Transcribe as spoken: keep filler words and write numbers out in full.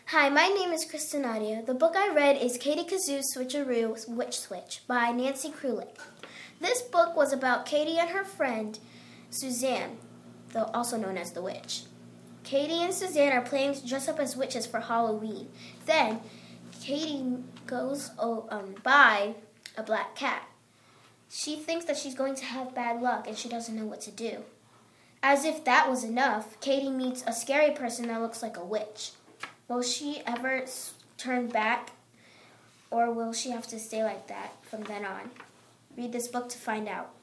Hi, my name is Krista Nadia. The book I read is Katie Kazoo's Switcheroo Witch Switch by Nancy Krulik. This book was about Katie and her friend, Suzanne, though also known as the witch. Katie and Suzanne are planning to dress up as witches for Halloween. Then, Katie goes oh, um, by a black cat. She thinks that she's going to have bad luck and she doesn't know what to do. As if that was enough, Katie meets a scary person that looks like a witch. Will she ever turn back, or will she have to stay like that from then on? Read this book to find out.